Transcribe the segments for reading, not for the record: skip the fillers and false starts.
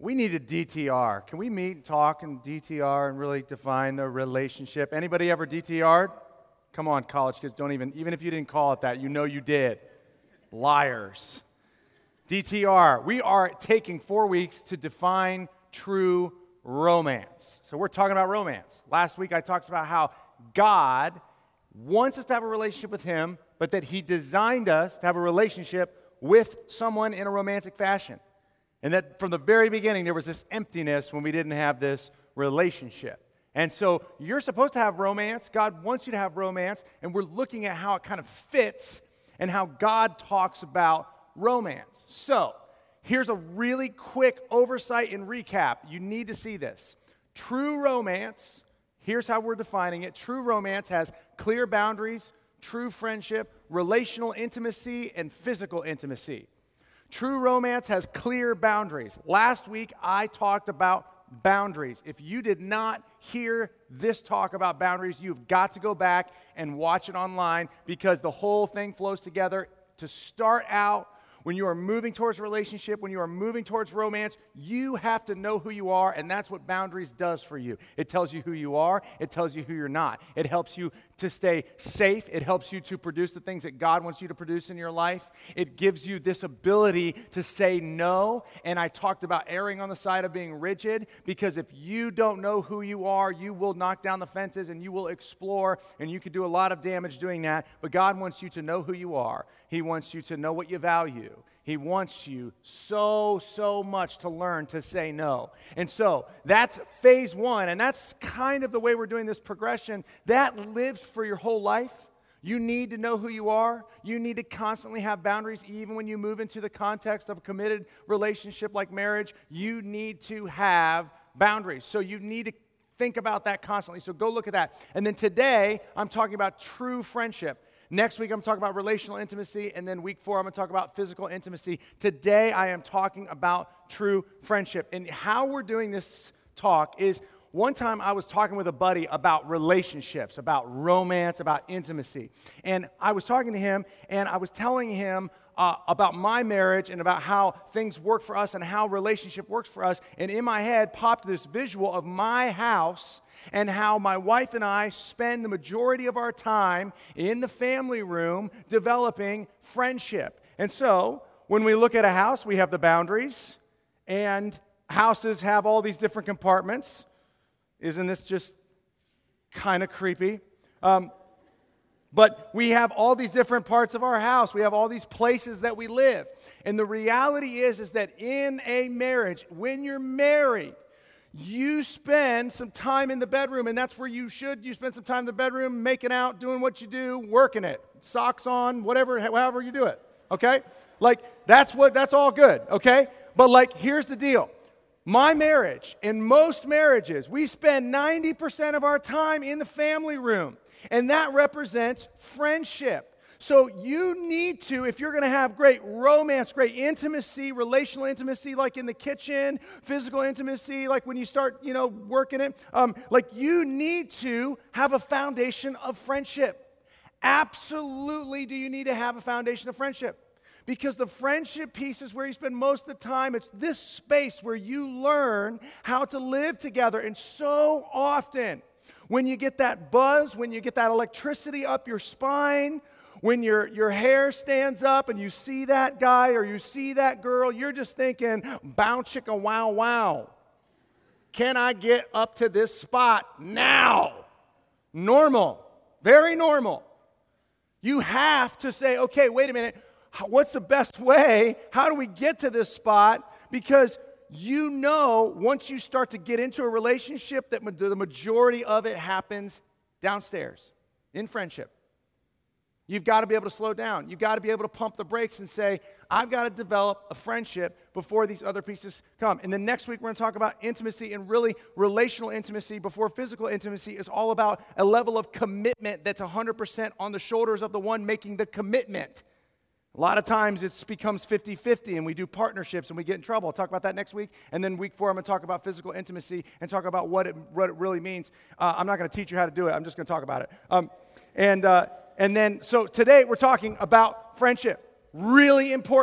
We need a DTR. Can we meet, talk, and DTR and really define the relationship? Anybody ever DTR'd? Come on, college kids, don't even if you didn't call it that, you know you did. Liars. DTR, we are taking 4 weeks to define true romance. So we're talking about romance. Last week I talked about how God wants us to have a relationship with Him, but that He designed us to have a relationship with someone in a romantic fashion. And that from the very beginning, there was this emptiness when we didn't have this relationship. And so you're supposed to have romance. God wants you to have romance. And we're looking at how it kind of fits and how God talks about romance. So here's a really quick oversight and recap. You need to see this. True romance, here's how we're defining it. True romance has clear boundaries, true friendship, relational intimacy, and physical intimacy. True romance has clear boundaries. Last week, I talked about boundaries. If you did not hear this talk about boundaries, you've got to go back and watch it online because the whole thing flows together. To start out, when you are moving towards a relationship, when you are moving towards romance, you have to know who you are, and that's what boundaries does for you. It tells you who you are. It tells you who you're not. It helps you to stay safe. It helps you to produce the things that God wants you to produce in your life. It gives you this ability to say no, and I talked about erring on the side of being rigid, because if you don't know who you are, you will knock down the fences, and you will explore, and you could do a lot of damage doing that, but God wants you to know who you are. He wants you to know what you value. He wants you so much to learn to say no. And so that's phase one, and that's kind of the way we're doing this progression. That lives for your whole life. You need to know who you are. You need to constantly have boundaries, even when you move into the context of a committed relationship like marriage. You need to have boundaries. So you need to think about that constantly. So go look at that. And then today, I'm talking about true friendship. Next week, I'm talking about relational intimacy, and then week 4, I'm going to talk about physical intimacy. Today, I am talking about true friendship. And how we're doing this talk is, one time I was talking with a buddy about relationships, about romance, about intimacy. And I was talking to him, and I was telling him about my marriage and about how things work for us and how relationship works for us. And in my head popped this visual of my house and how my wife and I spend the majority of our time in the family room developing friendship. And so when we look at a house, we have the boundaries, and houses have all these different compartments. Isn't this just kind of creepy? But we have all these different parts of our house. We have all these places that we live. And the reality is that in a marriage, when you're married, you spend some time in the bedroom, and that's where you should. You spend some time in the bedroom, making out, doing what you do, working it, socks on, whatever, however you do it, okay? Like, that's all good, okay? But, like, here's the deal. My marriage, and most marriages, we spend 90% of our time in the family room, and that represents friendship. So you need to, if you're going to have great romance, great intimacy, relational intimacy, like in the kitchen, physical intimacy, like when you start, working it, like you need to have a foundation of friendship. Absolutely do you need to have a foundation of friendship. Because the friendship piece is where you spend most of the time. It's this space where you learn how to live together. And so often, when you get that buzz, when you get that electricity up your spine, when your hair stands up and you see that guy or you see that girl, you're just thinking, bow chicka wow wow. Can I get up to this spot now? Normal. Very normal. You have to say, okay, wait a minute. What's the best way? How do we get to this spot? Because once you start to get into a relationship, that the majority of it happens downstairs in friendship. You've got to be able to slow down. You've got to be able to pump the brakes and say, I've got to develop a friendship before these other pieces come. And then next week, we're going to talk about intimacy, and really relational intimacy before physical intimacy is all about a level of commitment that's 100% on the shoulders of the one making the commitment. A lot of times it becomes 50-50 and we do partnerships and we get in trouble. I'll talk about that next week. And then week 4, I'm going to talk about physical intimacy and talk about what it really means. I'm not going to teach you how to do it. I'm just going to talk about it. So today we're talking about friendship. Really important.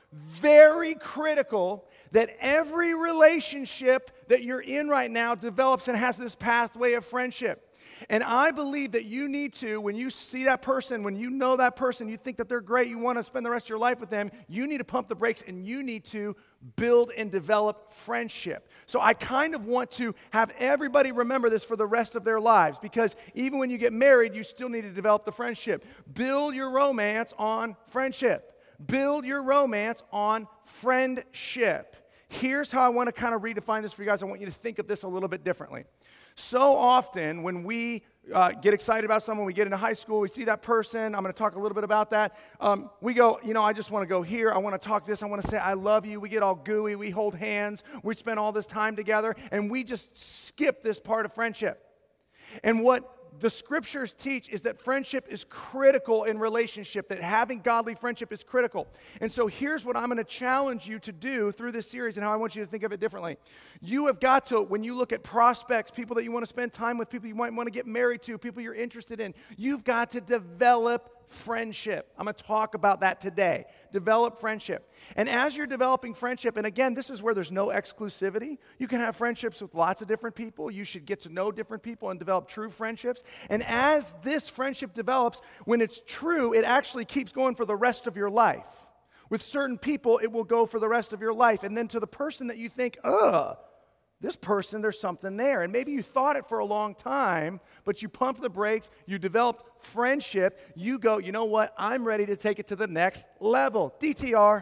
very critical that every relationship that you're in right now develops and has this pathway of friendship. And I believe that you need to, when you see that person, when you know that person, you think that they're great, you want to spend the rest of your life with them, you need to pump the brakes and you need to build and develop friendship. So I kind of want to have everybody remember this for the rest of their lives, because even when you get married, you still need to develop the friendship. Build your romance on friendship. Build your romance on friendship. Here's how I want to kind of redefine this for you guys. I want you to think of this a little bit differently. So often when we get excited about someone, we get into high school, we see that person, I'm going to talk a little bit about that. We go, I just want to go here, I want to talk this, I want to say I love you. We get all gooey, we hold hands, we spend all this time together, and we just skip this part of friendship. And what the scriptures teach is that friendship is critical in relationship, that having godly friendship is critical. And so here's what I'm going to challenge you to do through this series and how I want you to think of it differently. You have got to, when you look at prospects, people that you want to spend time with, people you might want to get married to, people you're interested in, you've got to develop friendship. I'm going to talk about that today. Develop friendship. And as you're developing friendship, and again, this is where there's no exclusivity. You can have friendships with lots of different people. You should get to know different people and develop true friendships. And as this friendship develops, when it's true, it actually keeps going for the rest of your life. With certain people, it will go for the rest of your life. And then to the person that you think, this person, there's something there. And maybe you thought it for a long time, but you pumped the brakes, you developed friendship, you go, you know what, I'm ready to take it to the next level. DTR.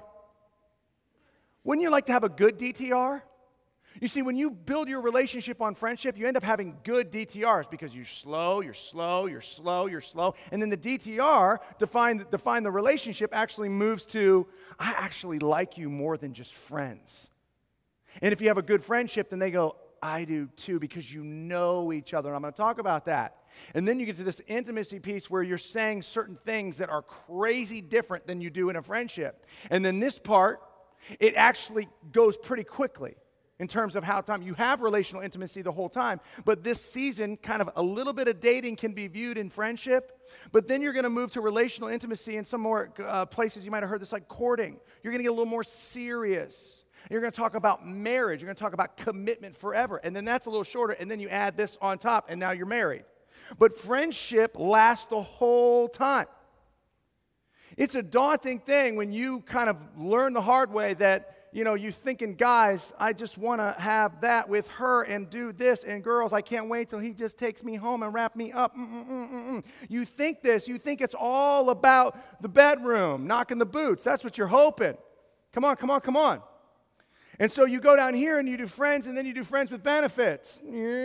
Wouldn't you like to have a good DTR? You see, when you build your relationship on friendship, you end up having good DTRs because you're slow, you're slow, you're slow, you're slow. And then the DTR, define the relationship, actually moves to, I actually like you more than just friends. And if you have a good friendship, then they go, I do too, because you know each other. And I'm going to talk about that. And then you get to this intimacy piece where you're saying certain things that are crazy different than you do in a friendship. And then this part, it actually goes pretty quickly in terms of how time. You have relational intimacy the whole time, but this season, kind of a little bit of dating can be viewed in friendship, but then you're going to move to relational intimacy in some more places. You might have heard this, like courting. You're going to get a little more serious. You're going to talk about marriage. You're going to talk about commitment forever. And then that's a little shorter, and then you add this on top, and now you're married. But friendship lasts the whole time. It's a daunting thing when you kind of learn the hard way that, you thinking, guys, I just want to have that with her and do this, and girls, I can't wait till he just takes me home and wrap me up. You think this. You think it's all about the bedroom, knocking the boots. That's what you're hoping. Come on, come on, come on. And so you go down here and you do friends, and then you do friends with benefits.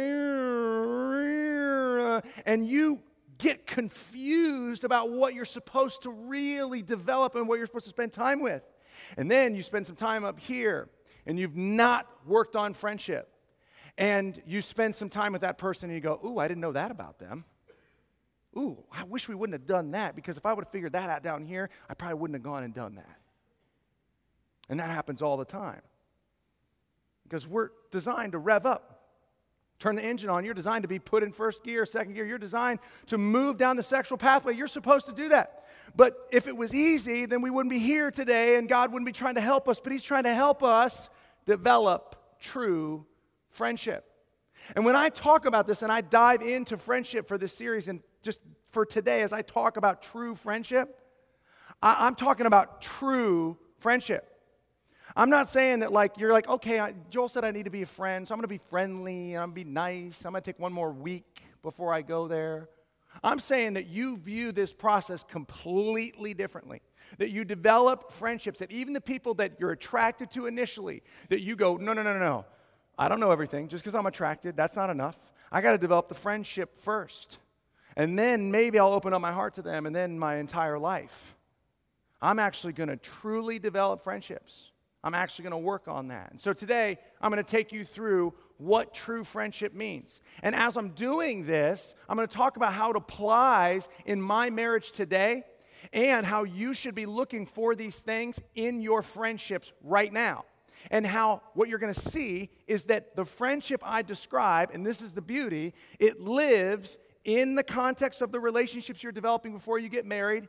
And you get confused about what you're supposed to really develop and what you're supposed to spend time with. And then you spend some time up here, and you've not worked on friendship. And you spend some time with that person, and you go, ooh, I didn't know that about them. Ooh, I wish we wouldn't have done that, because if I would have figured that out down here, I probably wouldn't have gone and done that. And that happens all the time. Because we're designed to rev up. Turn the engine on. You're designed to be put in first gear, second gear. You're designed to move down the sexual pathway. You're supposed to do that. But if it was easy, then we wouldn't be here today, and God wouldn't be trying to help us. But He's trying to help us develop true friendship. And when I talk about this and I dive into friendship for this series, and just for today, as I talk about true friendship, I'm talking about true friendship. I'm not saying that you're like, okay, Joel said I need to be a friend, so I'm going to be friendly, and I'm going to be nice. I'm going to take one more week before I go there. I'm saying that you view this process completely differently, that you develop friendships, that even the people that you're attracted to initially, that you go, no. I don't know everything. Just because I'm attracted, that's not enough. I got to develop the friendship first. And then maybe I'll open up my heart to them, and then my entire life. I'm actually going to truly develop friendships. I'm actually going to work on that. And so today, I'm going to take you through what true friendship means. And as I'm doing this, I'm going to talk about how it applies in my marriage today and how you should be looking for these things in your friendships right now. And how what you're going to see is that the friendship I describe, and this is the beauty, it lives in the context of the relationships you're developing before you get married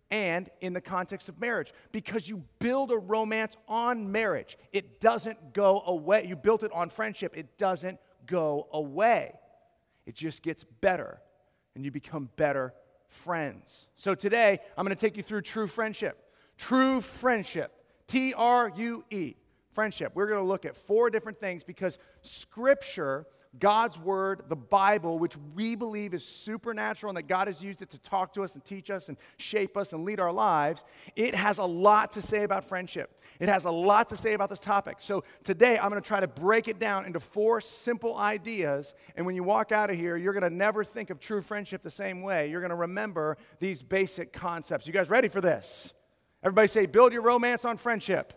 and in the context of marriage, because you build a romance on marriage. It doesn't go away. You built it on friendship. It doesn't go away. It just gets better, and you become better friends. So today, I'm going to take you through true friendship. True friendship. True. Friendship. We're going to look at 4 different things because Scripture, God's Word, the Bible, which we believe is supernatural and that God has used it to talk to us and teach us and shape us and lead our lives, it has a lot to say about friendship. It has a lot to say about this topic. So today, I'm going to try to break it down into 4 simple ideas, and when you walk out of here, you're going to never think of true friendship the same way. You're going to remember these basic concepts. You guys ready for this? Everybody say, build your romance on friendship.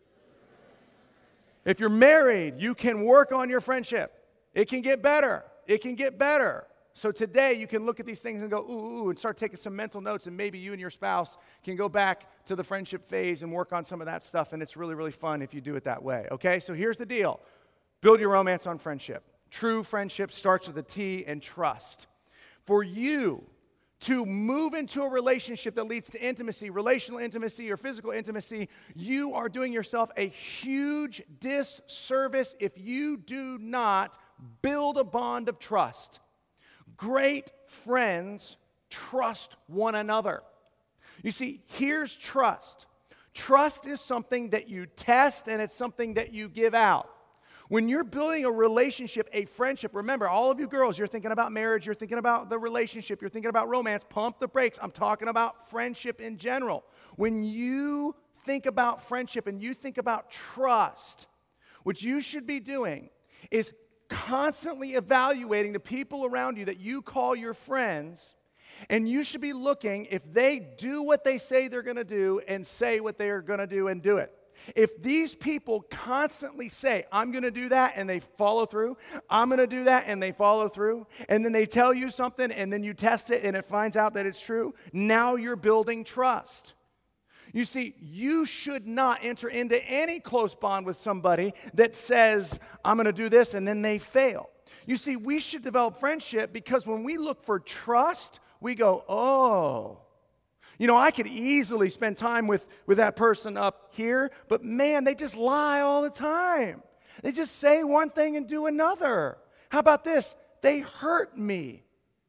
If you're married, you can work on your friendship. It can get better. It can get better. So today you can look at these things and go, ooh, and start taking some mental notes, and maybe you and your spouse can go back to the friendship phase and work on some of that stuff, and it's really, really fun if you do it that way, okay? So here's the deal. Build your romance on friendship. True friendship starts with a T and trust. For you to move into a relationship that leads to intimacy, relational intimacy or physical intimacy, you are doing yourself a huge disservice if you do not build a bond of trust. Great friends trust one another. You see, here's trust. Trust is something that you test, and it's something that you give out. When you're building a relationship, a friendship, remember, all of you girls, you're thinking about marriage, you're thinking about the relationship, you're thinking about romance, pump the brakes. I'm talking about friendship in general. When you think about friendship and you think about trust, what you should be doing is constantly evaluating the people around you that you call your friends, and you should be looking if they do what they say they're going to do and say what they are going to do and do it. If these people constantly say, I'm going to do that, and they follow through, I'm going to do that, and they follow through, and then they tell you something, and then you test it, and it finds out that it's true, now you're building trust. You see, you should not enter into any close bond with somebody that says, I'm going to do this, and then they fail. You see, we should develop friendship because when we look for trust, we go, oh, you know, I could easily spend time with that person up here, but man, they just lie all the time. They just say one thing and do another. How about this? They hurt me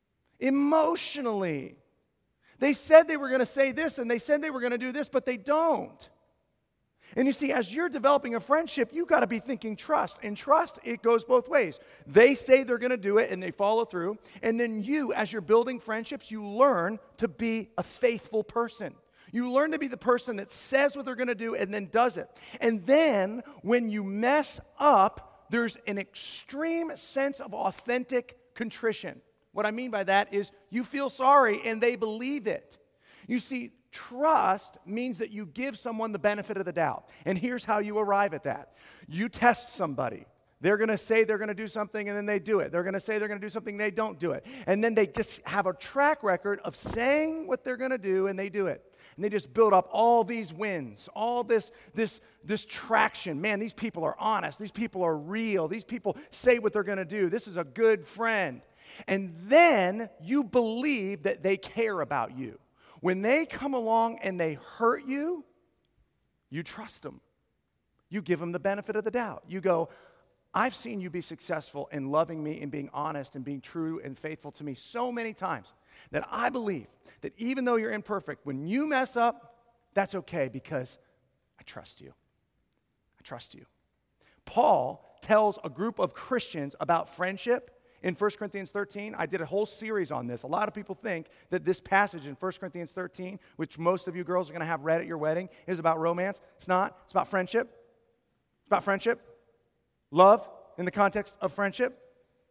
emotionally. They said they were going to say this, and they said they were going to do this, but they don't. And you see, as you're developing a friendship, you've got to be thinking trust. And trust, it goes both ways. They say they're going to do it, and they follow through. And then you, as you're building friendships, you learn to be a faithful person. You learn to be the person that says what they're going to do and then does it. And then, when you mess up, there's an extreme sense of authentic contrition. What I mean by that is you feel sorry, and they believe it. You see, trust means that you give someone the benefit of the doubt. And here's how you arrive at that. You test somebody. They're going to say they're going to do something, and then they do it. They're going to say they're going to do something, they don't do it. And then they just have a track record of saying what they're going to do, and they do it. And they just build up all these wins, all this traction. Man, these people are honest. These people are real. These people say what they're going to do. This is a good friend. And then you believe that they care about you. When they come along and they hurt you, you trust them. You give them the benefit of the doubt. You go, I've seen you be successful in loving me and being honest and being true and faithful to me so many times that I believe that even though you're imperfect, when you mess up, that's okay because I trust you. I trust you. Paul tells a group of Christians about friendship in 1 Corinthians 13. I did a whole series on this. A lot of people think that this passage in 1 Corinthians 13, which most of you girls are going to have read at your wedding, is about romance. It's not. It's about friendship. It's about friendship. Love in the context of friendship.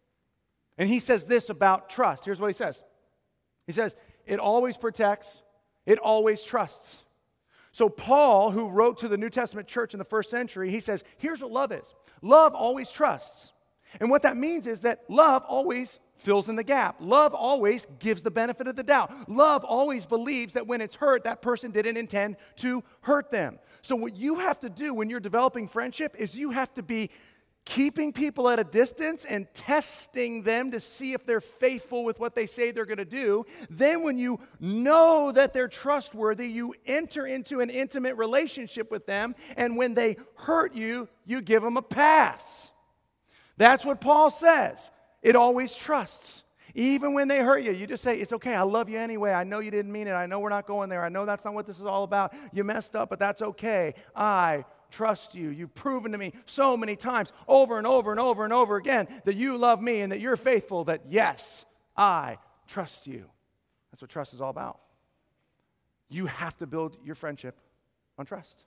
And he says this about trust. Here's what he says. He says, it always protects. It always trusts. So Paul, who wrote to the New Testament church in the first century, he says, here's what love is. Love always trusts. And what that means is that love always fills in the gap. Love always gives the benefit of the doubt. Love always believes that when it's hurt, that person didn't intend to hurt them. So what you have to do when you're developing friendship is you have to be keeping people at a distance and testing them to see if they're faithful with what they say they're going to do. Then when you know that they're trustworthy, you enter into an intimate relationship with them, and when they hurt you, you give them a pass. That's what Paul says. It always trusts. Even when they hurt you, you just say, it's okay, I love you anyway. I know you didn't mean it. I know we're not going there. I know that's not what this is all about. You messed up, but that's okay. I trust you. You've proven to me so many times, over and over and over and over again, that you love me and that you're faithful, that yes, I trust you. That's what trust is all about. You have to build your friendship on trust.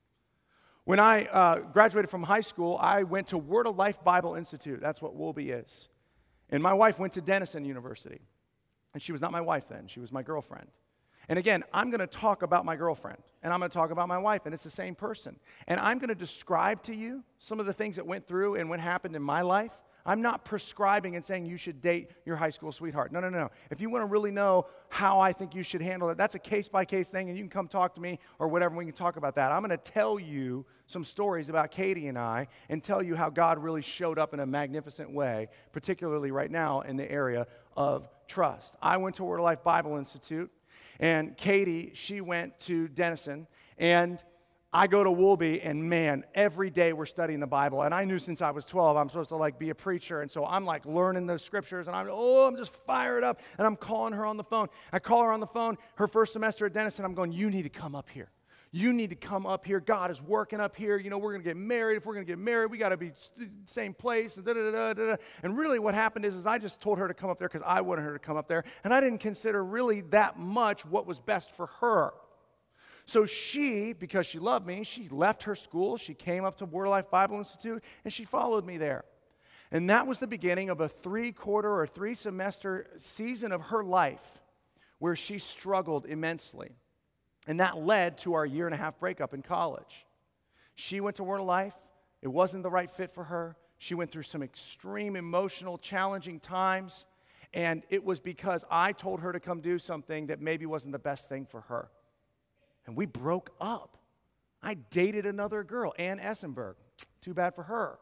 When I graduated from high school, I went to Word of Life Bible Institute. That's what Wolby is. And my wife went to Denison University. And she was not my wife then. She was my girlfriend. And again, I'm going to talk about my girlfriend. And I'm going to talk about my wife. And it's the same person. And I'm going to describe to you some of the things that went through and what happened in my life. I'm not prescribing and saying you should date your high school sweetheart. No. If you want to really know how I think you should handle it, that's a case-by-case thing, and you can come talk to me or whatever, we can talk about that. I'm going to tell you some stories about Katie and I and tell you how God really showed up in a magnificent way, particularly right now in the area of trust. I went to Word of Life Bible Institute, and Katie, she went to Denison, and I go to Wolby, and man, every day we're studying the Bible, and I knew since I was 12 I'm supposed to be a preacher, and so I'm learning the scriptures, and I'm just fired up, and I'm calling her on the phone. I call her on the phone, her first semester at Denison. I'm going, you need to come up here. You need to come up here. God is working up here. You know, we're going to get married. If we're going to get married, we got to be same place. And really what happened is I just told her to come up there because I wanted her to come up there, and I didn't consider really that much what was best for her. So she, because she loved me, she left her school, she came up to Word of Life Bible Institute, and she followed me there. And that was the beginning of a 3-quarter or 3-semester season of her life where she struggled immensely. And that led to our 1.5-year breakup in college. She went to Word of Life. It wasn't the right fit for her. She went through some extreme emotional, challenging times, and it was because I told her to come do something that maybe wasn't the best thing for her. And we broke up. I dated another girl, Ann Essenberg. Too bad for her.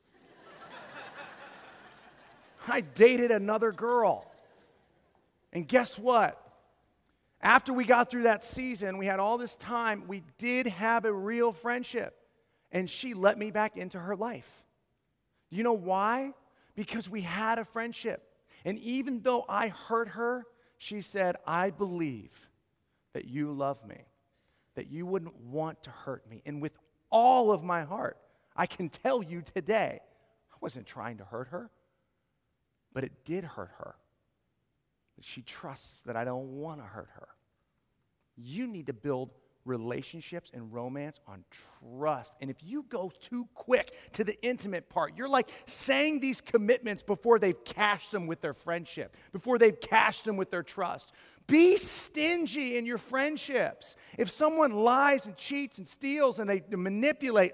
I dated another girl. And guess what? After we got through that season, we had all this time, we did have a real friendship. And she let me back into her life. You know why? Because we had a friendship. And even though I hurt her, she said, I believe that you love me, that you wouldn't want to hurt me. And with all of my heart, I can tell you today, I wasn't trying to hurt her, but it did hurt her. But she trusts that I don't want to hurt her. You need to build relationships and romance on trust. And if you go too quick to the intimate part, you're like saying these commitments before they've cashed them with their friendship, before they've cashed them with their trust. Be stingy in your friendships. If someone lies and cheats and steals and they manipulate,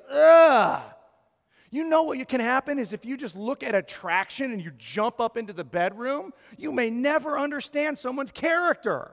you know what can happen is if you just look at attraction and you jump up into the bedroom, you may never understand someone's character.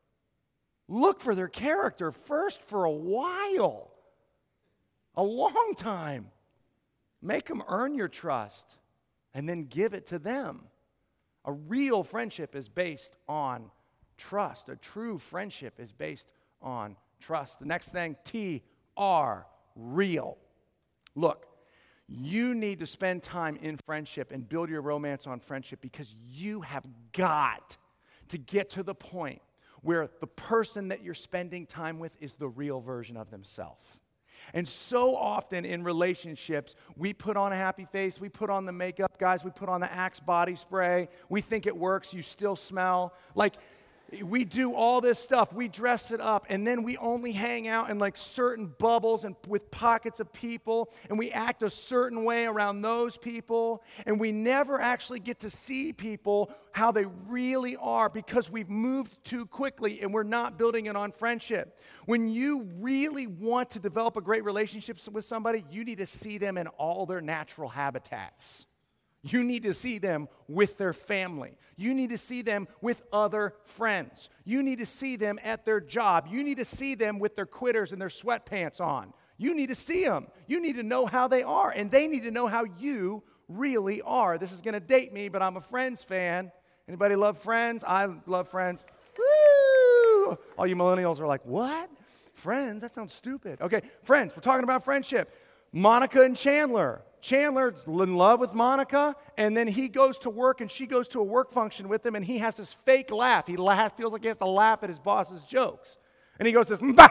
Look for their character first for a while, a long time. Make them earn your trust and then give it to them. A real friendship is based on trust. A true friendship is based on trust. The next thing, T-R, real. Look, you need to spend time in friendship and build your romance on friendship because you have got to get to the point where the person that you're spending time with is the real version of themselves. And so often in relationships, we put on a happy face, we put on the makeup, guys, we put on the Axe body spray, we think it works, you still smell. We do all this stuff, we dress it up, and then we only hang out in certain bubbles and with pockets of people, and we act a certain way around those people, and we never actually get to see people how they really are because we've moved too quickly and we're not building it on friendship. When you really want to develop a great relationship with somebody, you need to see them in all their natural habitats. You need to see them with their family. You need to see them with other friends. You need to see them at their job. You need to see them with their quitters and their sweatpants on. You need to see them. You need to know how they are, and they need to know how you really are. This is going to date me, but I'm a Friends fan. Anybody love Friends? I love Friends. Woo! All you millennials are like, what? Friends? That sounds stupid. Okay, Friends. We're talking about friendship. Monica and Chandler. Chandler's in love with Monica, and then he goes to work, and she goes to a work function with him, and he has this fake laugh. He feels like he has to laugh at his boss's jokes. And he goes this, and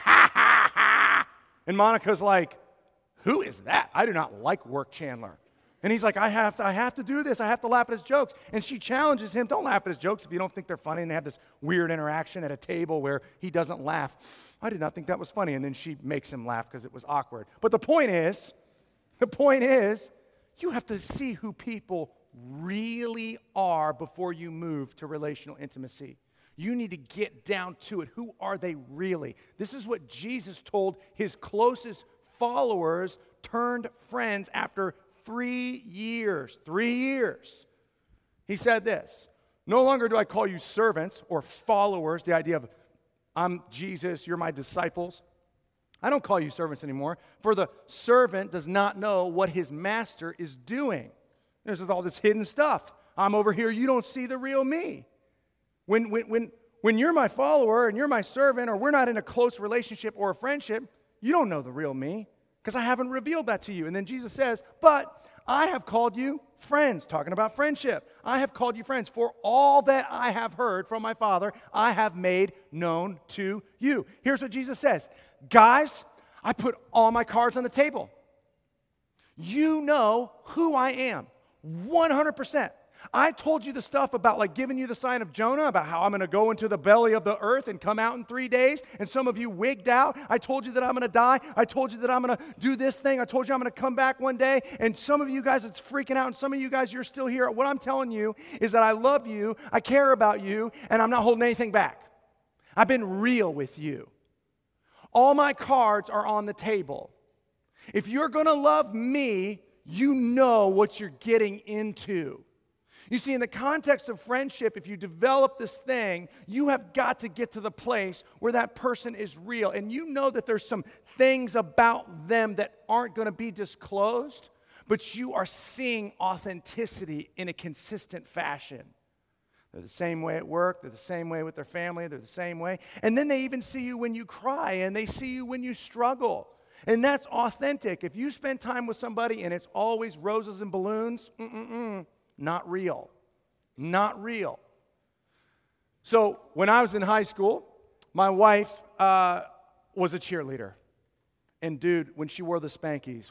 Monica's like, who is that? I do not like work Chandler. And he's like, I have to do this. I have to laugh at his jokes. And she challenges him, don't laugh at his jokes if you don't think they're funny. And they have this weird interaction at a table where he doesn't laugh. I did not think that was funny. And then she makes him laugh because it was awkward. But the point is, you have to see who people really are before you move to relational intimacy. You need to get down to it. Who are they really? This is what Jesus told his closest followers turned friends after 3 years. 3 years. He said this, no longer do I call you servants or followers, the idea of I'm Jesus, you're my disciples. I don't call you servants anymore, for the servant does not know what his master is doing. This is all this hidden stuff. I'm over here, you don't see the real me. When you're my follower and you're my servant, or we're not in a close relationship or a friendship, you don't know the real me because I haven't revealed that to you. And then Jesus says, but I have called you friends, talking about friendship. I have called you friends, for all that I have heard from my Father, I have made known to you. Here's what Jesus says. Guys, I put all my cards on the table. You know who I am, 100%. I told you the stuff about like giving you the sign of Jonah, about how I'm going to go into the belly of the earth and come out in 3 days, and some of you wigged out. I told you that I'm going to die. I told you that I'm going to do this thing. I told you I'm going to come back one day, and some of you guys, it's freaking out, and some of you guys, you're still here. What I'm telling you is that I love you, I care about you, and I'm not holding anything back. I've been real with you. All my cards are on the table. If you're going to love me, you know what you're getting into. You see, in the context of friendship, if you develop this thing, you have got to get to the place where that person is real. And you know that there's some things about them that aren't going to be disclosed, but you are seeing authenticity in a consistent fashion. They're the same way at work. They're the same way with their family. They're the same way. And then they even see you when you cry, and they see you when you struggle. And that's authentic. If you spend time with somebody and it's always roses and balloons, not real. Not real. So when I was in high school, my wife was a cheerleader. And dude, when she wore the Spankies,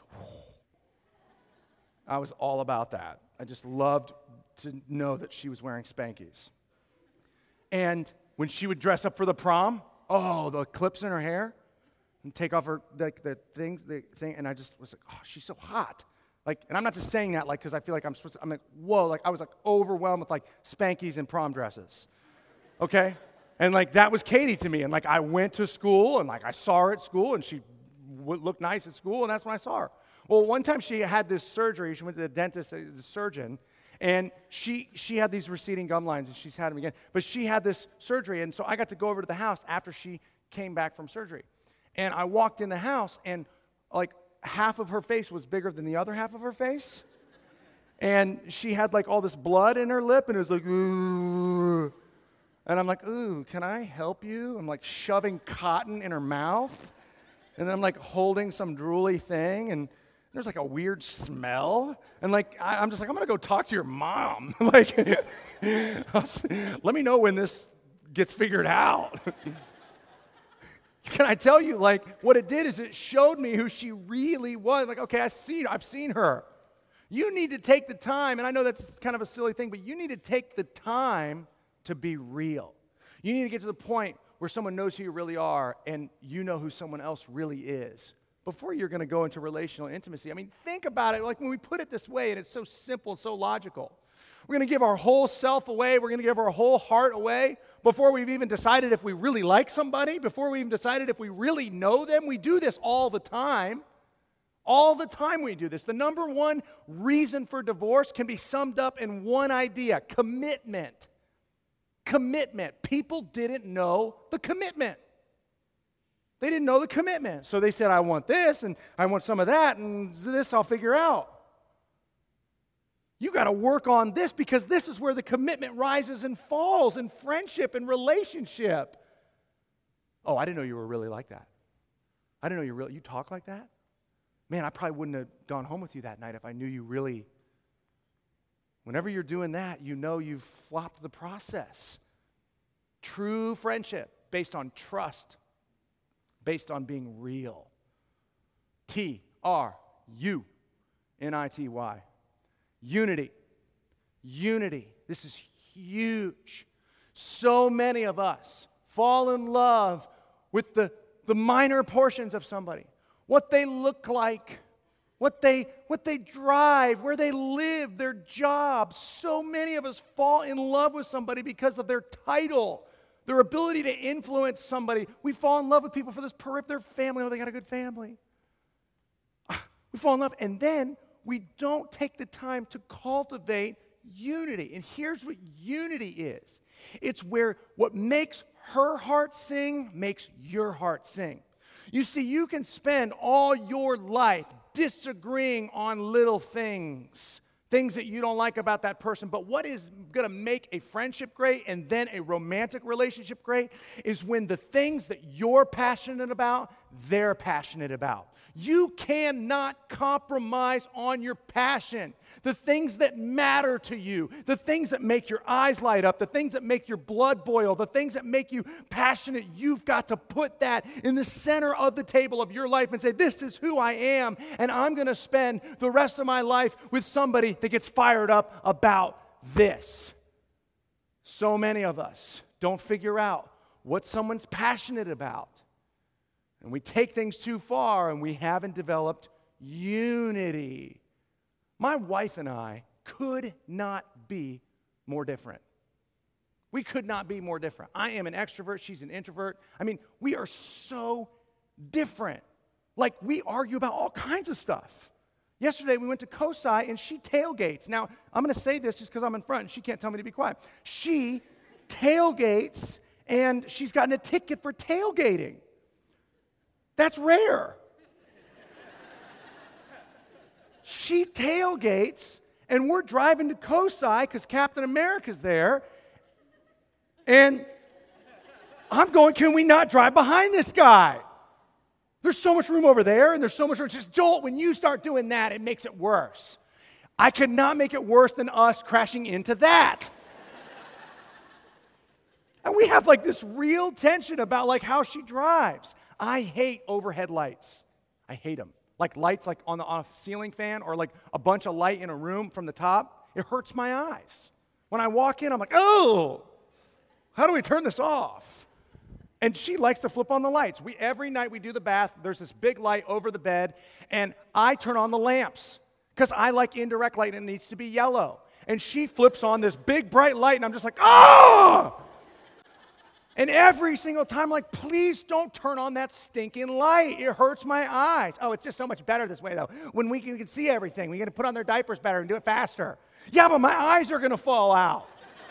I was all about that. I just loved to know that she was wearing Spankies. And when she would dress up for the prom, the clips in her hair, and take off her the thing, and I just was like, oh, she's so hot. Like, and I'm not just saying that like because I feel like I'm like, whoa, like I was like overwhelmed with like Spankies and prom dresses. Okay? And like that was Katie to me. And like I went to school and like I saw her at school and she looked nice at school, and that's when I saw her. Well, one time she had this surgery. She went to the dentist, the surgeon, and she had these receding gum lines, and she's had them again. But she had this surgery, and so I got to go over to the house after she came back from surgery. And I walked in the house, and like half of her face was bigger than the other half of her face. And she had like all this blood in her lip, and it was like, ooh. And I'm like, ooh, can I help you? I'm like shoving cotton in her mouth. And then I'm like holding some drooly thing, and there's like a weird smell. And like, I'm just like, I'm going to go talk to your mom. Like, let me know when this gets figured out. Can I tell you, like, what it did is it showed me who she really was. Like, okay, I've seen her. You need to take the time, and I know that's kind of a silly thing, but you need to take the time to be real. You need to get to the point where someone knows who you really are, and you know who someone else really is before you're going to go into relational intimacy. I mean, think about it. Like when we put it this way, and it's so simple, so logical. We're going to give our whole self away. We're going to give our whole heart away before we've even decided if we really like somebody, before we even decided if we really know them. We do this all the time. All the time we do this. The number one reason for divorce can be summed up in one idea: commitment. Commitment. People didn't know the commitment. They didn't know the commitment. So they said, I want this, and I want some of that, and this I'll figure out. You got to work on this because this is where the commitment rises and falls in friendship and relationship. Oh, I didn't know you were really like that. I didn't know you talk like that. Man, I probably wouldn't have gone home with you that night if I knew you really. Whenever you're doing that, you know you've flopped the process. True friendship based on trust, based on being real. Trunity. Unity. Unity. This is huge. So many of us fall in love with the minor portions of somebody. What they look like, what they drive, where they live, their job. So many of us fall in love with somebody because of their title, their ability to influence somebody. We fall in love with people for this their family. Oh, they got a good family. We fall in love, and then we don't take the time to cultivate unity. And here's what unity is. It's where what makes her heart sing makes your heart sing. You see, you can spend all your life disagreeing on little things that you don't like about that person. But what is going to make a friendship great and then a romantic relationship great is when the things that you're passionate about, they're passionate about. You cannot compromise on your passion. The things that matter to you, the things that make your eyes light up, the things that make your blood boil, the things that make you passionate, you've got to put that in the center of the table of your life and say, this is who I am, and I'm going to spend the rest of my life with somebody that gets fired up about this. So many of us don't figure out what someone's passionate about. And we take things too far, and we haven't developed unity. My wife and I could not be more different. We could not be more different. I am an extrovert. She's an introvert. I mean, we are so different. Like, we argue about all kinds of stuff. Yesterday, we went to COSI, and she tailgates. Now, I'm going to say this just because I'm in front, and she can't tell me to be quiet. She tailgates, and she's gotten a ticket for tailgating. That's rare. She tailgates, and we're driving to COSI because Captain America's there. And I'm going, can we not drive behind this guy? There's so much room over there, and there's so much room. Just, Joel, when you start doing that, it makes it worse. I could not make it worse than us crashing into that. And we have like this real tension about like how she drives. I hate overhead lights. I hate them. Like lights like on a ceiling fan or like a bunch of light in a room from the top. It hurts my eyes. When I walk in, I'm like, oh, how do we turn this off? And she likes to flip on the lights. Every night we do the bath, there's this big light over the bed, and I turn on the lamps because I like indirect light and it needs to be yellow. And she flips on this big bright light, and I'm just like, oh! And every single time, I'm like, please don't turn on that stinking light. It hurts my eyes. Oh, it's just so much better this way, though. When we can see everything, we got to put on their diapers better and do it faster. Yeah, but my eyes are going to fall out.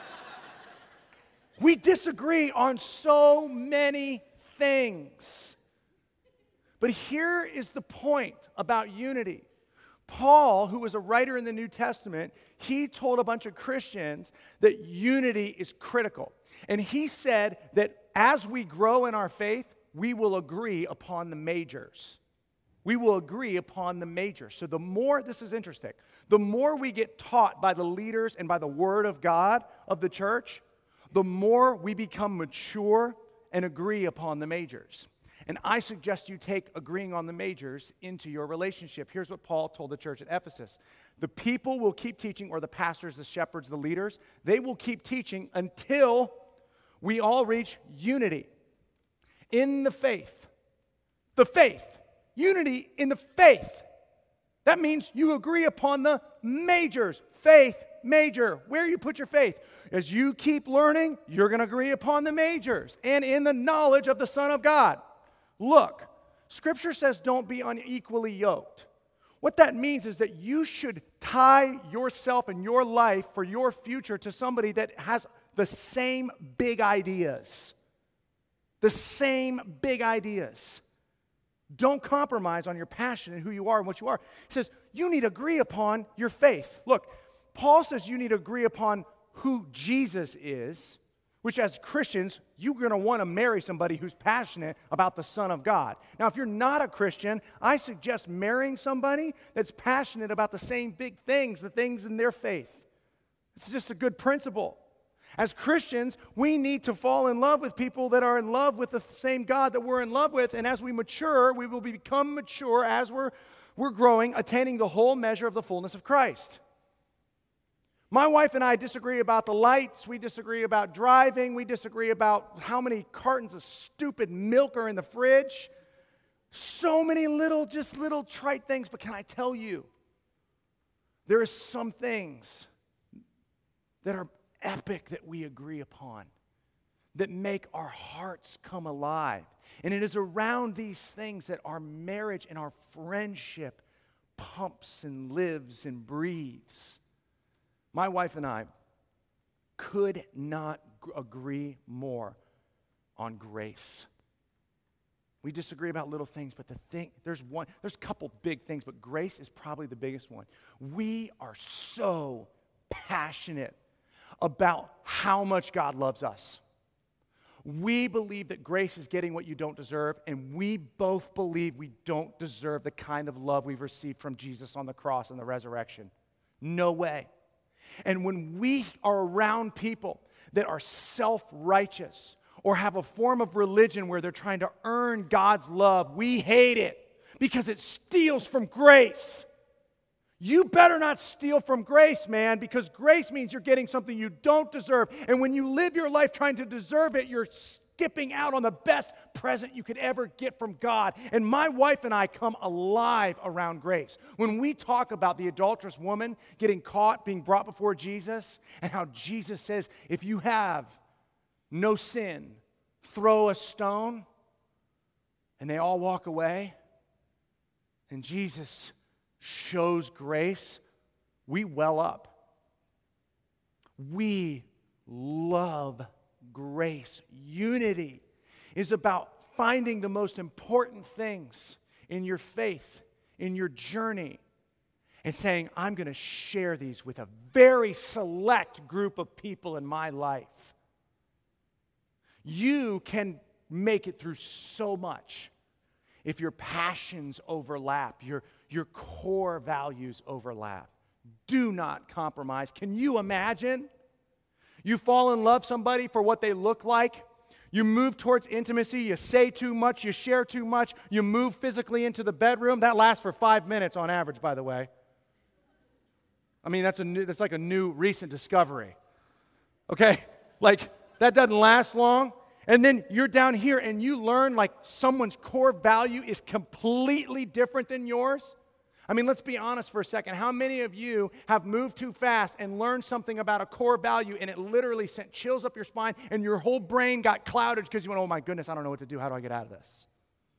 We disagree on so many things. But here is the point about unity. Paul, who was a writer in the New Testament, he told a bunch of Christians that unity is critical. And he said that as we grow in our faith, we will agree upon the majors. We will agree upon the majors. So the more, this is interesting, the more we get taught by the leaders and by the Word of God of the church, the more we become mature and agree upon the majors. And I suggest you take agreeing on the majors into your relationship. Here's what Paul told the church at Ephesus. The people will keep teaching, or the pastors, the shepherds, the leaders, they will keep teaching until we all reach unity in the faith. The faith. Unity in the faith. That means you agree upon the majors. Faith, major. Where you put your faith. As you keep learning, you're going to agree upon the majors. And in the knowledge of the Son of God. Look, Scripture says don't be unequally yoked. What that means is that you should tie yourself and your life for your future to somebody that has the same big ideas, the same big ideas. Don't compromise on your passion and who you are and what you are. He says, you need to agree upon your faith. Look, Paul says you need to agree upon who Jesus is, which as Christians, you're going to want to marry somebody who's passionate about the Son of God. Now, if you're not a Christian, I suggest marrying somebody that's passionate about the same big things, the things in their faith. It's just a good principle. As Christians, we need to fall in love with people that are in love with the same God that we're in love with, and as we mature, we will become mature as we're growing, attaining the whole measure of the fullness of Christ. My wife and I disagree about the lights, we disagree about driving, we disagree about how many cartons of stupid milk are in the fridge. So many little trite things, but can I tell you, there are some things that are epic that we agree upon, that make our hearts come alive. And it is around these things that our marriage and our friendship pumps and lives and breathes. My wife and I could not agree more on grace. We disagree about little things, but there's a couple big things, but grace is probably the biggest one. We are so passionate about how much God loves us. We believe that grace is getting what you don't deserve, and we both believe we don't deserve the kind of love we've received from Jesus on the cross and the resurrection. No way. And when we are around people that are self-righteous or have a form of religion where they're trying to earn God's love, we hate it because it steals from grace. You better not steal from grace, man, because grace means you're getting something you don't deserve. And when you live your life trying to deserve it, you're skipping out on the best present you could ever get from God. And my wife and I come alive around grace. When we talk about the adulterous woman getting caught, being brought before Jesus, and how Jesus says, if you have no sin, throw a stone, and they all walk away, and Jesus shows grace, we well up. We love grace. Unity is about finding the most important things in your faith, in your journey, and saying, I'm going to share these with a very select group of people in my life. You can make it through so much if your passions overlap, your core values overlap. Do not compromise. Can you imagine? You fall in love with somebody for what they look like. You move towards intimacy. You say too much. You share too much. You move physically into the bedroom. That lasts for 5 minutes on average, by the way. I mean, that's like a new recent discovery. Okay? Like, that doesn't last long. And then you're down here and you learn like someone's core value is completely different than yours. I mean, let's be honest for a second. How many of you have moved too fast and learned something about a core value and it literally sent chills up your spine and your whole brain got clouded because you went, oh my goodness, I don't know what to do. How do I get out of this?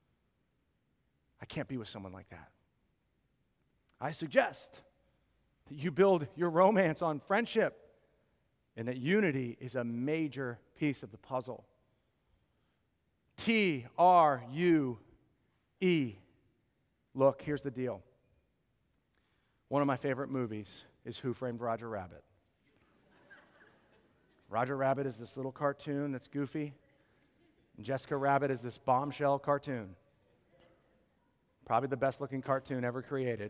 I can't be with someone like that. I suggest that you build your romance on friendship and that unity is a major piece of the puzzle. True. Look, here's the deal. One of my favorite movies is Who Framed Roger Rabbit. Roger Rabbit is this little cartoon that's goofy, and Jessica Rabbit is this bombshell cartoon. Probably the best looking cartoon ever created.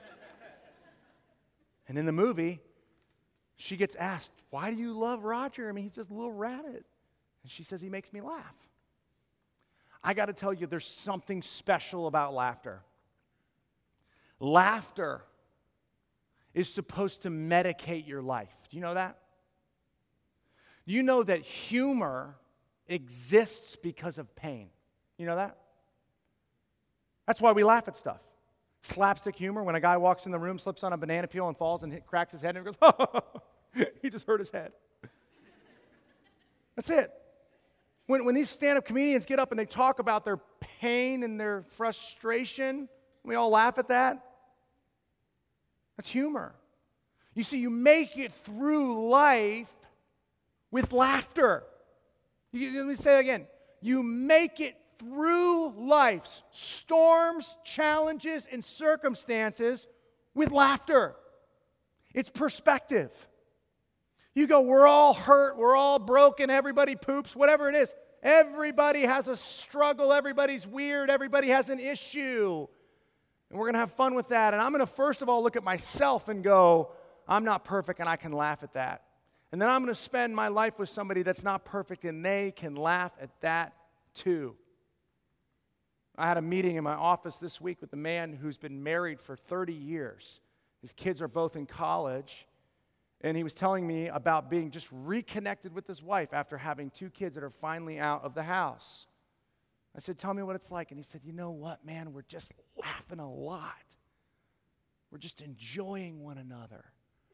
And in the movie, she gets asked, why do you love Roger? I mean, he's just a little rabbit. And she says, he makes me laugh. I got to tell you, there's something special about laughter. Laughter is supposed to medicate your life. Do you know that? Do you know that humor exists because of pain? You know that? That's why we laugh at stuff. Slapstick humor, when a guy walks in the room, slips on a banana peel and falls and cracks his head and goes, oh, he just hurt his head. That's it. When these stand-up comedians get up and they talk about their pain and their frustration, we all laugh at that. That's humor. You see, you make it through life with laughter. Let me say it again. You make it through life's storms, challenges, and circumstances with laughter. It's perspective. You go, we're all hurt, we're all broken, everybody poops, whatever it is. Everybody has a struggle, everybody's weird, everybody has an issue. And we're going to have fun with that. And I'm going to first of all look at myself and go, I'm not perfect and I can laugh at that. And then I'm going to spend my life with somebody that's not perfect and they can laugh at that too. I had a meeting in my office this week with a man who's been married for 30 years. His kids are both in college. And he was telling me about being just reconnected with his wife after having 2 kids that are finally out of the house. I said, tell me what it's like. And he said, you know what, man, we're just laughing a lot. We're just enjoying one another.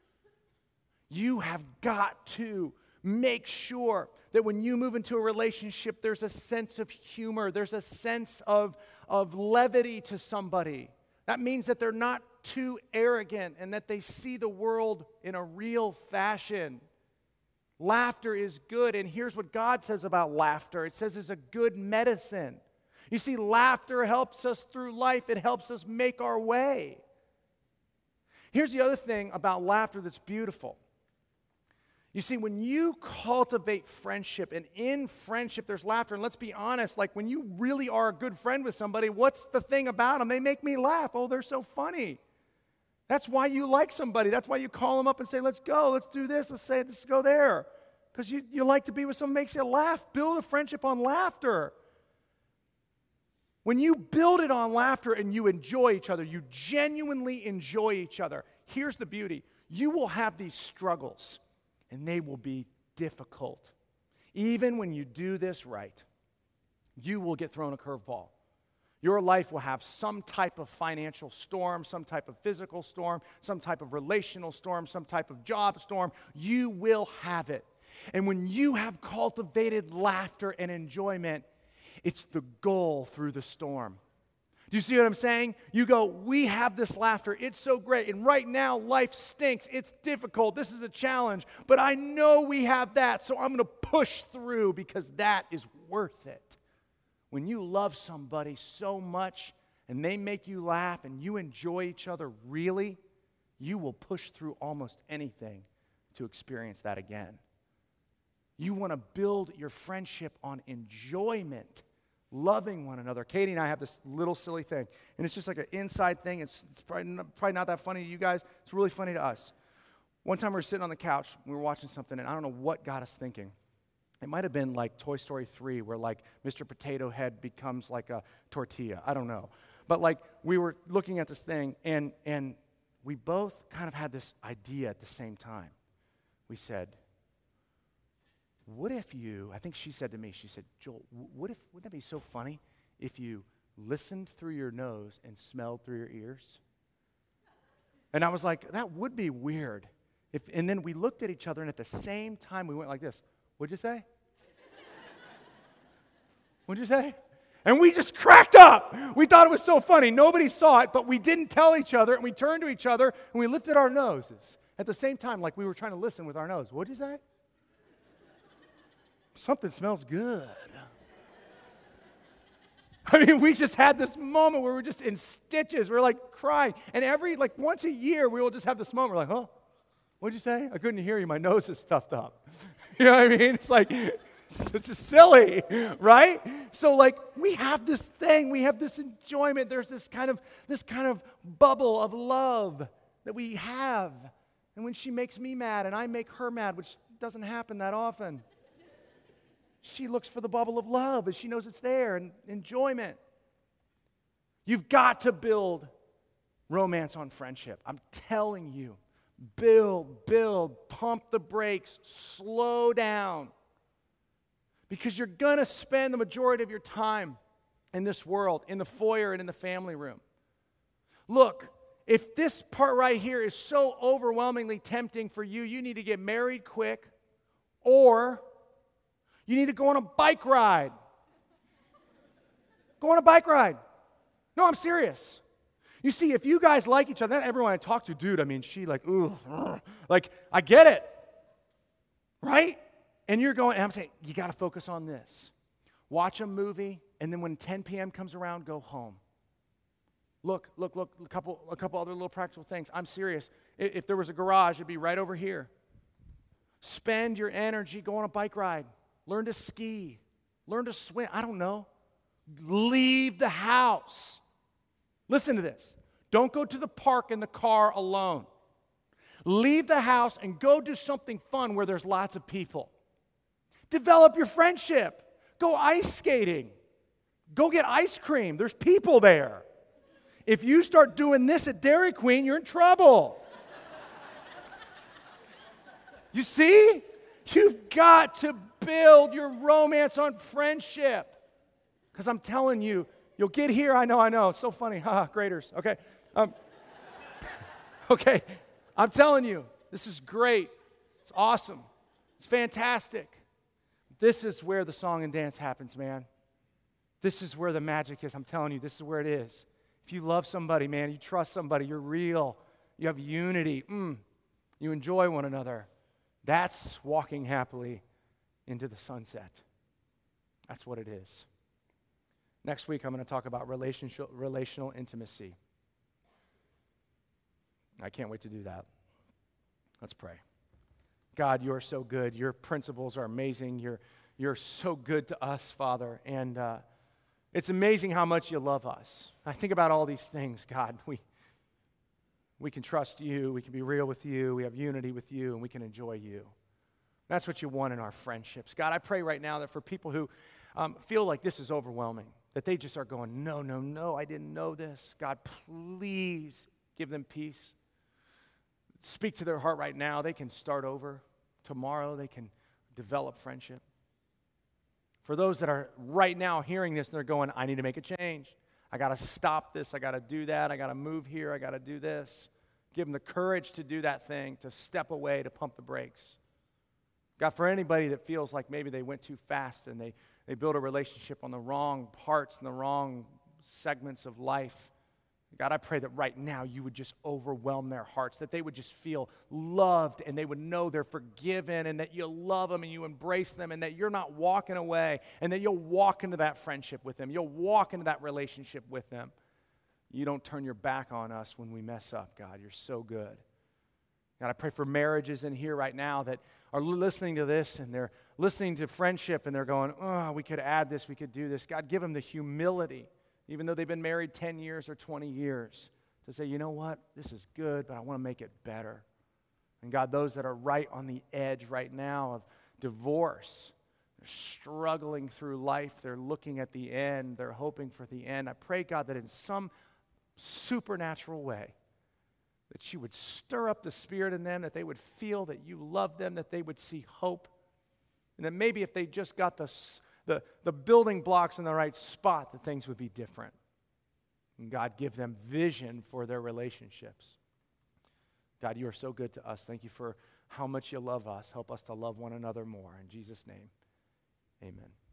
You have got to make sure that when you move into a relationship, there's a sense of humor. There's a sense of levity to somebody. That means that they're not too arrogant and that they see the world in a real fashion. Laughter is good, and here's what God says about laughter. It says it's a good medicine. You see, laughter helps us through life. It helps us make our way. Here's the other thing about laughter that's beautiful. You see, when you cultivate friendship, and in friendship there's laughter, and let's be honest, like when you really are a good friend with somebody, what's the thing about them? They make me laugh. Oh, they're so funny. That's why you like somebody. That's why you call them up and say, let's go, let's do this, let's go there. Because you like to be with someone who makes you laugh. Build a friendship on laughter. When you build it on laughter and you enjoy each other, you genuinely enjoy each other, here's the beauty. You will have these struggles, and they will be difficult. Even when you do this right, you will get thrown a curveball. Your life will have some type of financial storm, some type of physical storm, some type of relational storm, some type of job storm. You will have it. And when you have cultivated laughter and enjoyment, it's the goal through the storm. Do you see what I'm saying? You go, we have this laughter. It's so great. And right now, life stinks. It's difficult. This is a challenge. But I know we have that, so I'm going to push through because that is worth it. When you love somebody so much and they make you laugh and you enjoy each other really, you will push through almost anything to experience that again. You want to build your friendship on enjoyment, loving one another. Katie and I have this little silly thing, and it's just like an inside thing. It's probably not that funny to you guys. It's really funny to us. One time we were sitting on the couch, we were watching something, and I don't know what got us thinking. It might have been like Toy Story 3, where like Mr. Potato Head becomes like a tortilla. I don't know. But like we were looking at this thing, and we both kind of had this idea at the same time. We said, what if you, I think she said to me, she said, Joel, wouldn't that be so funny if you listened through your nose and smelled through your ears? And I was like, that would be weird. And then we looked at each other, and at the same time we went like this. What'd you say? What'd you say? And we just cracked up. We thought it was so funny. Nobody saw it, but we didn't tell each other, and we turned to each other, and we lifted our noses at the same time like we were trying to listen with our nose. What'd you say? Something smells good. I mean, we just had this moment where we're just in stitches. We're like crying. And once a year, we will just have this moment. We're like, huh? What'd you say? I couldn't hear you. My nose is stuffed up. You know what I mean? It's like, it's just silly, right? So like, we have this thing. We have this enjoyment. There's this kind of bubble of love that we have. And when she makes me mad and I make her mad, which doesn't happen that often, she looks for the bubble of love and she knows it's there and enjoyment. You've got to build romance on friendship. I'm telling you. Build, pump the brakes, slow down. Because you're going to spend the majority of your time in this world, in the foyer and in the family room. Look, if this part right here is so overwhelmingly tempting for you, you need to get married quick, or you need to go on a bike ride. Go on a bike ride. No, I'm serious. You see, if you guys like each other, not everyone I talk to, dude, I mean, she like, ooh, like, I get it, right? And you're going, and I'm saying, you got to focus on this. Watch a movie, and then when 10 p.m. comes around, go home. Look, a couple other little practical things. I'm serious. If there was a garage, it'd be right over here. Spend your energy, go on a bike ride. Learn to ski. Learn to swim. I don't know. Leave the house. Listen to this. Don't go to the park in the car alone. Leave the house and go do something fun where there's lots of people. Develop your friendship. Go ice skating. Go get ice cream. There's people there. If you start doing this at Dairy Queen, you're in trouble. You see? You've got to build your romance on friendship. Because I'm telling you, you'll get here. I know. It's so funny. Graders. Okay. Okay. I'm telling you, this is great. It's awesome. It's fantastic. This is where the song and dance happens, man. This is where the magic is. I'm telling you, this is where it is. If you love somebody, man, you trust somebody, you're real, you have unity, you enjoy one another. That's walking happily into the sunset. That's what it is. Next week, I'm going to talk about relational intimacy. I can't wait to do that. Let's pray. God, you are so good. Your principles are amazing. You're so good to us, Father. And it's amazing how much you love us. I think about all these things, God. We can trust you. We can be real with you. We have unity with you, and we can enjoy you. That's what you want in our friendships. God, I pray right now that for people who feel like this is overwhelming, that they just are going, no, I didn't know this. God, please give them peace. Speak to their heart right now. They can start over. Tomorrow they can develop friendship. For those that are right now hearing this and they're going, I need to make a change. I got to stop this. I got to do that. I got to move here. I got to do this. Give them the courage to do that thing, to step away, to pump the brakes. God, for anybody that feels like maybe they went too fast and they built a relationship on the wrong parts and the wrong segments of life, God, I pray that right now you would just overwhelm their hearts, that they would just feel loved and they would know they're forgiven and that you love them and you embrace them and that you're not walking away and that you'll walk into that friendship with them. You'll walk into that relationship with them. You don't turn your back on us when we mess up, God. You're so good. God, I pray for marriages in here right now that are listening to this and they're listening to friendship and they're going, we could add this, we could do this. God, give them the humility, even though they've been married 10 years or 20 years, to say, you know what, this is good, but I want to make it better. And God, those that are right on the edge right now of divorce, they're struggling through life, they're looking at the end, they're hoping for the end. I pray, God, that in some supernatural way, that you would stir up the Spirit in them, that they would feel that you love them, that they would see hope, and that maybe if they just got the building blocks in the right spot, that things would be different. And God, give them vision for their relationships. God, you are so good to us. Thank you for how much you love us. Help us to love one another more. In Jesus' name, amen.